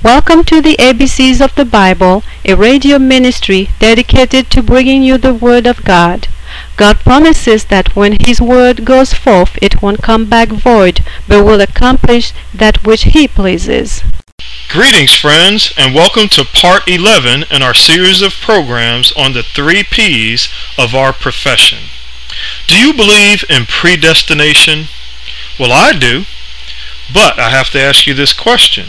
Welcome to the ABCs of the Bible, a radio ministry dedicated to bringing you the Word of God. God promises that when His Word goes forth, it won't come back void, but will accomplish that which He pleases. Greetings, friends, and welcome to Part 11 in our series of programs on the 3 P's of our profession. Do you believe in predestination? Well, I do, but I have to ask you this question.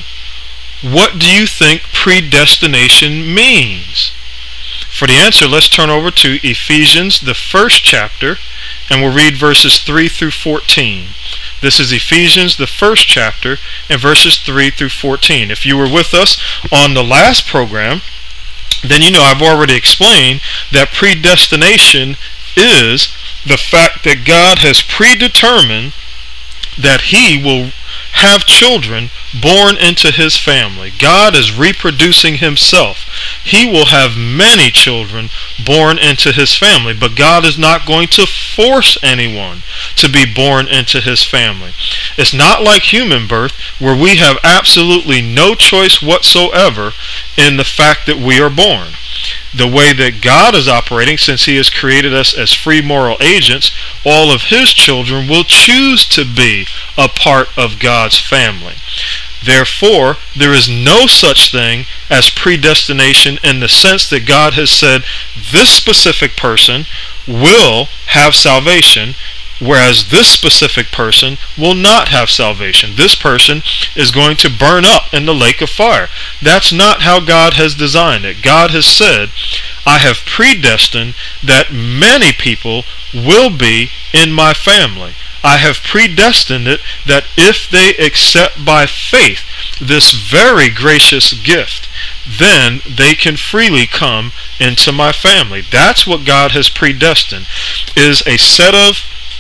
What do you think predestination means? For the answer, let's turn over to Ephesians, the 1st chapter, and we'll read verses 3 through 14. This is Ephesians, the 1st chapter, and verses 3 through 14. If you were with us on the last program, then you know I've already explained that predestination is the fact that God has predetermined that He will have children born into His family. God is reproducing Himself. He will have many children born into His family, but God is not going to force anyone to be born into His family. It's not like human birth where we have absolutely no choice whatsoever in the fact that we are born. The way that God is operating, since He has created us as free moral agents, all of His children will choose to be a part of God's family. Therefore, there is no such thing as predestination in the sense that God has said this specific person will have salvation, whereas this specific person will not have salvation. This person is going to burn up in the lake of fire. That's not how God has designed it. God has said, I have predestined that many people will be in my family. I have predestined it that if they accept by faith this very gracious gift, then they can freely come into my family. That's what God has predestined, is a set of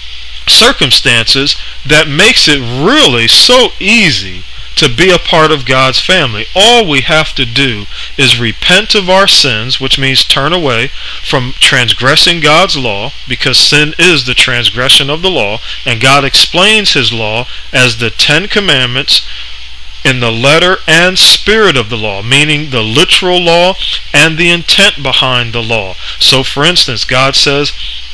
circumstances that makes it really so easy to be a part of God's family. All we have to do is repent of our sins, which means turn away from transgressing God's law, because sin is the transgression of the law, and God explains His law as the 10 Commandments in the letter and spirit of the law, meaning the literal law and the intent behind the law. So for instance, God says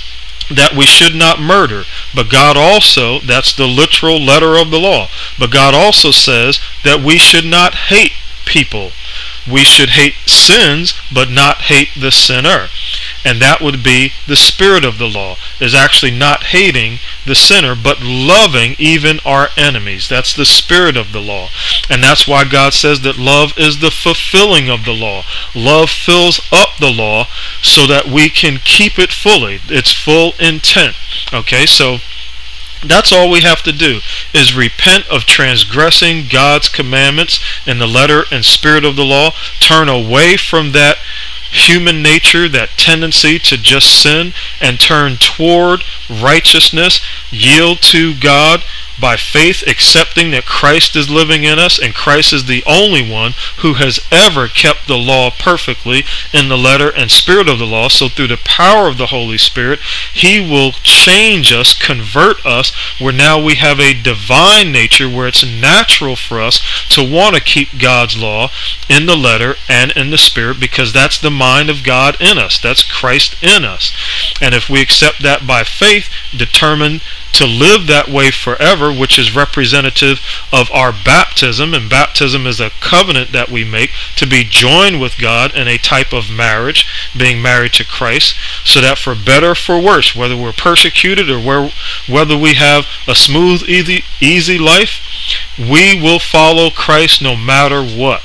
that we should not murder, but God also, that's the literal letter of the law, but God also says that we should not hate people. We should hate sins, but not hate the sinner. And that would be the spirit of the law, is actually not hating the sinner, but loving even our enemies. That's the spirit of the law. And that's why God says that love is the fulfilling of the law. Love fills up the law so that we can keep it fully, its full intent. Okay, so that's all we have to do, is repent of transgressing God's commandments in the letter and spirit of the law, turn away from that human nature, that tendency to just sin, and turn toward righteousness, yield to God by faith, accepting that Christ is living in us, and Christ is the only one who has ever kept the law perfectly in the letter and spirit of the law. So through the power of the Holy Spirit, He will change us, convert us, where now we have a divine nature where it's natural for us to want to keep God's law in the letter and in the spirit, because that's the mind of God in us. That's Christ in us. And if we accept that by faith, determined to live that way forever, which is representative of our baptism, and baptism is a covenant that we make to be joined with God in a type of marriage, being married to Christ, so that for better or for worse, whether we're persecuted or whether we have a smooth, easy life, we will follow Christ no matter what.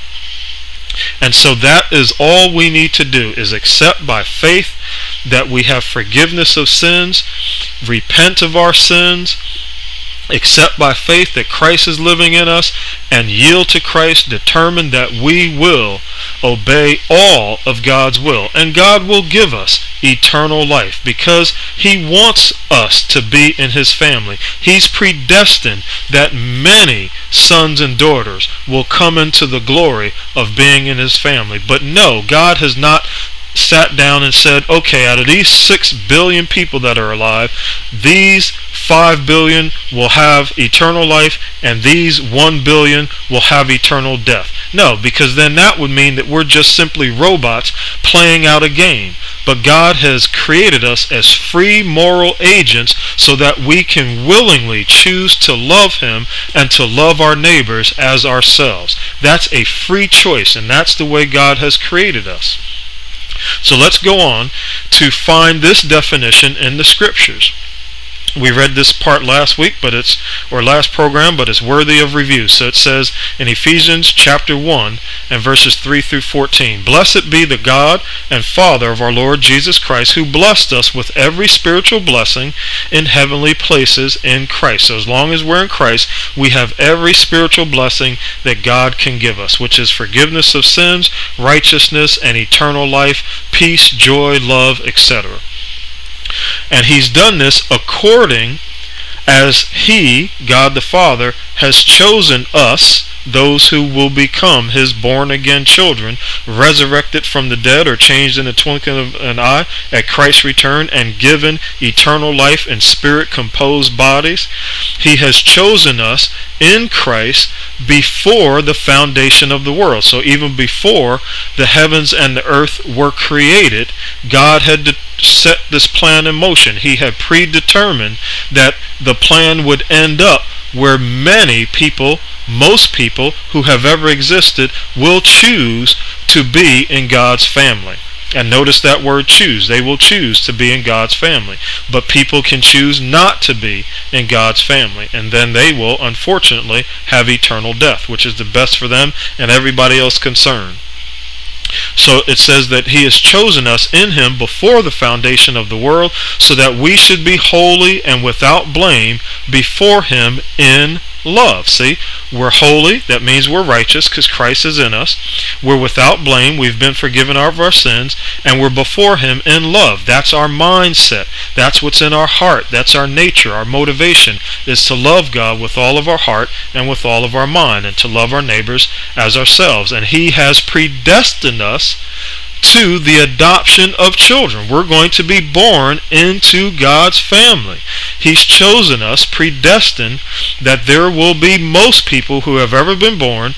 And so that is all we need to do, is accept by faith that we have forgiveness of sins, repent of our sins, accept by faith that Christ is living in us, and yield to Christ, determined that we will obey all of God's will. And God will give us eternal life because He wants us to be in His family. He's predestined that many sons and daughters will come into the glory of being in His family. But no, God has not sat down and said, okay, out of these 6 billion people that are alive, these 5 billion will have eternal life, and these 1 billion will have eternal death. No, because then that would mean that we're just simply robots playing out a game. But God has created us as free moral agents so that we can willingly choose to love Him and to love our neighbors as ourselves. That's a free choice, and that's the way God has created us. So let's go on to find this definition in the Scriptures. We read this part last week, last program, but it's worthy of review. So it says in Ephesians chapter 1 and verses 3 through 14, "Blessed be the God and Father of our Lord Jesus Christ, who blessed us with every spiritual blessing in heavenly places in Christ." So as long as we're in Christ, we have every spiritual blessing that God can give us, which is forgiveness of sins, righteousness, and eternal life, peace, joy, love, etc. And He's done this according as He, God the Father, has chosen us, those who will become His born-again children, resurrected from the dead or changed in the twinkling of an eye at Christ's return, and given eternal life in spirit-composed bodies. He has chosen us in Christ before the foundation of the world. So even before the heavens and the earth were created, God had set this plan in motion. He had predetermined that the plan would end up where many people, most people who have ever existed, will choose to be in God's family. And notice that word choose. They will choose to be in God's family. But people can choose not to be in God's family. And then they will, unfortunately, have eternal death, which is the best for them and everybody else concerned. So it says that He has chosen us in Him before the foundation of the world, so that we should be holy and without blame before Him in love. See, we're holy, that means we're righteous because Christ is in us. We're without blame, we've been forgiven of our sins, and we're before Him in love. That's our mindset. That's what's in our heart. That's our nature. Our motivation is to love God with all of our heart and with all of our mind, and to love our neighbors as ourselves. And He has predestined us to the adoption of children. We're going to be born into God's family. He's chosen us, predestined, that there will be most people who have ever been born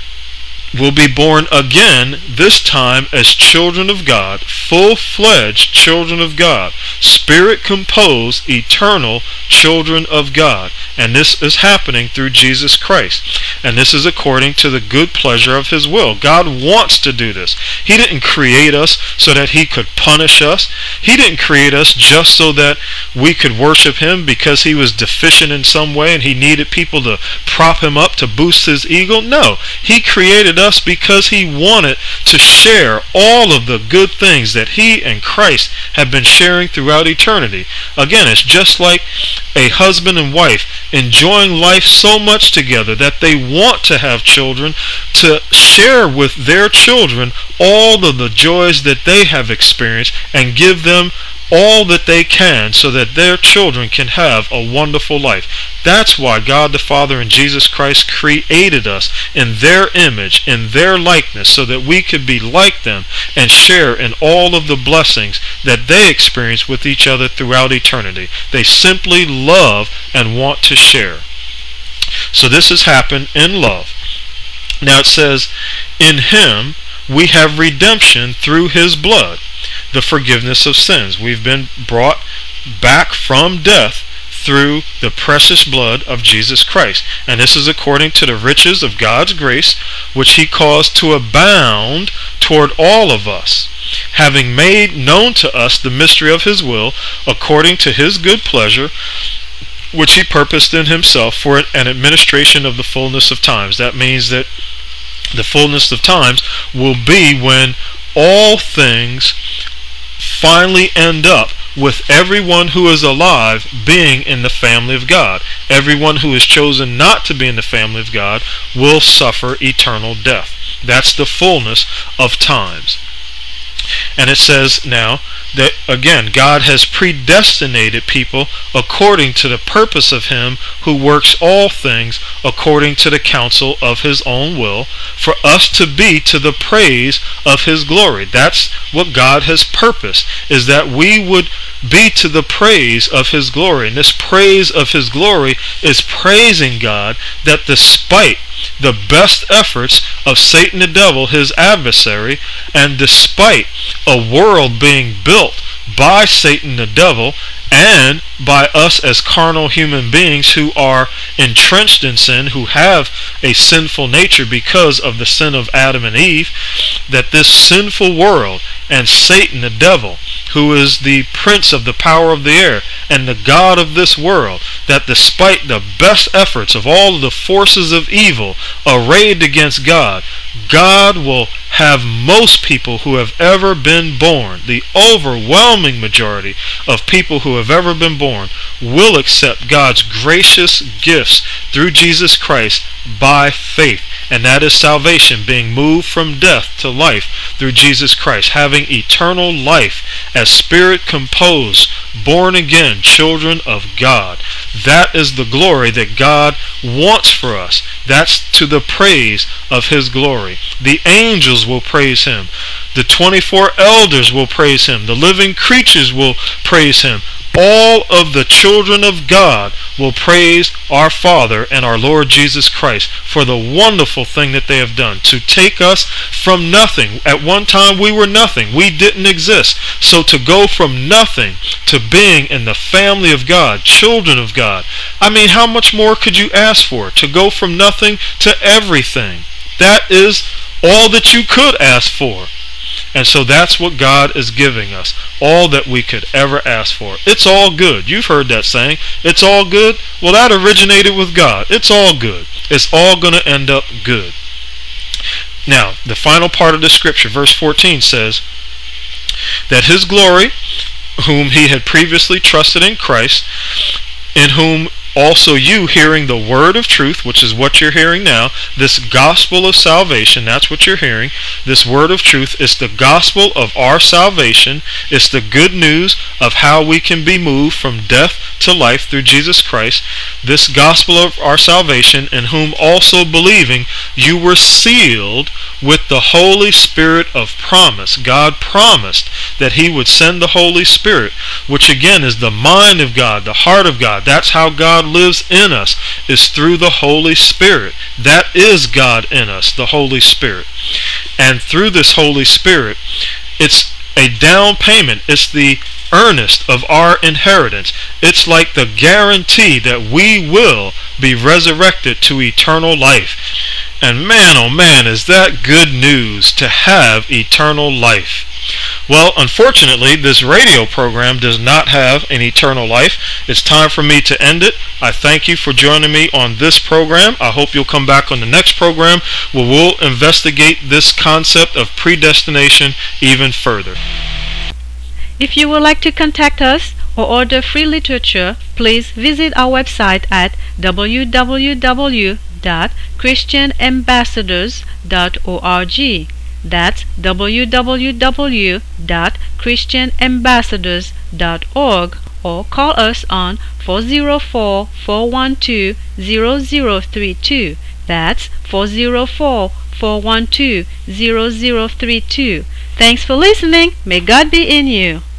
will be born again, this time as children of God, full-fledged children of God, spirit-composed, eternal children of God. And this is happening through Jesus Christ. And this is according to the good pleasure of His will. God wants to do this. He didn't create us so that He could punish us. He didn't create us just so that we could worship Him because He was deficient in some way and He needed people to prop Him up to boost His ego. No, He created us because He wanted to share all of the good things that He and Christ have been sharing throughout eternity. Again, it's just like a husband and wife enjoying life so much together that they want to have children, to share with their children all of the joys that they have experienced and give them all that they can so that their children can have a wonderful life. That's why God the Father and Jesus Christ created us in their image, in their likeness, so that we could be like them and share in all of the blessings that they experience with each other throughout eternity. They simply love and want to share. So this has happened in love. Now it says, in Him we have redemption through His blood, the forgiveness of sins. We've been brought back from death through the precious blood of Jesus Christ. And this is according to the riches of God's grace, which He caused to abound toward all of us, having made known to us the mystery of His will, according to His good pleasure, which He purposed in Himself for an administration of the fullness of times. That means that the fullness of times will be when all things finally end up with everyone who is alive being in the family of God. Everyone who is chosen not to be in the family of God will suffer eternal death. That's the fullness of times. And it says now that, again, God has predestinated people according to the purpose of Him who works all things according to the counsel of His own will, for us to be to the praise of His glory. That's what God has purposed, is that we would be to the praise of His glory. And this praise of His glory is praising God that despite the best efforts of Satan the devil, his adversary, and despite a world being built by Satan the devil and by us as carnal human beings who are entrenched in sin, who have a sinful nature because of the sin of Adam and Eve, that this sinful world and Satan the devil, who is the prince of the power of the air and the god of this world, that despite the best efforts of all of the forces of evil arrayed against God, God will have most people who have ever been born, the overwhelming majority of people who have ever been born, will accept God's gracious gifts through Jesus Christ by faith. And that is salvation, being moved from death to life through Jesus Christ, having eternal life as spirit composed, born again children of God. That is the glory that God wants for us. That's to the praise of His glory. The angels will praise Him. The 24 elders will praise Him. The living creatures will praise Him. All of the children of God will praise our Father and our Lord Jesus Christ for the wonderful thing that they have done to take us from nothing. At one time we were nothing. We didn't exist. So to go from nothing to being in the family of God, children of God, I mean, how much more could you ask for? To go from nothing to everything. That is all that you could ask for. And so that's what God is giving us, all that we could ever ask for. It's all good. You've heard that saying. It's all good. Well, that originated with God. It's all good. It's all going to end up good. Now, the final part of the scripture, verse 14 says, that His glory, whom He had previously trusted in Christ, in whom also you, hearing the word of truth, which is what you're hearing now, this gospel of salvation, that's what you're hearing. This word of truth is the gospel of our salvation. It's the good news of how we can be moved from death to life through Jesus Christ. This gospel of our salvation, in whom also believing you were sealed with the Holy Spirit of promise. God promised that He would send the Holy Spirit, which again is the mind of God, the heart of God. That's how God lives in us, is through the Holy Spirit. That is God in us, the Holy Spirit. And through this Holy Spirit, it's a down payment. It's the earnest of our inheritance. It's like the guarantee that we will be resurrected to eternal life. And man, oh man, is that good news to have eternal life. Well, unfortunately, this radio program does not have an eternal life. It's time for me to end it. I thank you for joining me on this program. I hope you'll come back on the next program where we'll investigate this concept of predestination even further. If you would like to contact us or order free literature, please visit our website at www.christianambassadors.org. That's www.christianambassadors.org, or call us on 404-412-0032. That's 404-412-0032. Thanks for listening. May God be in you.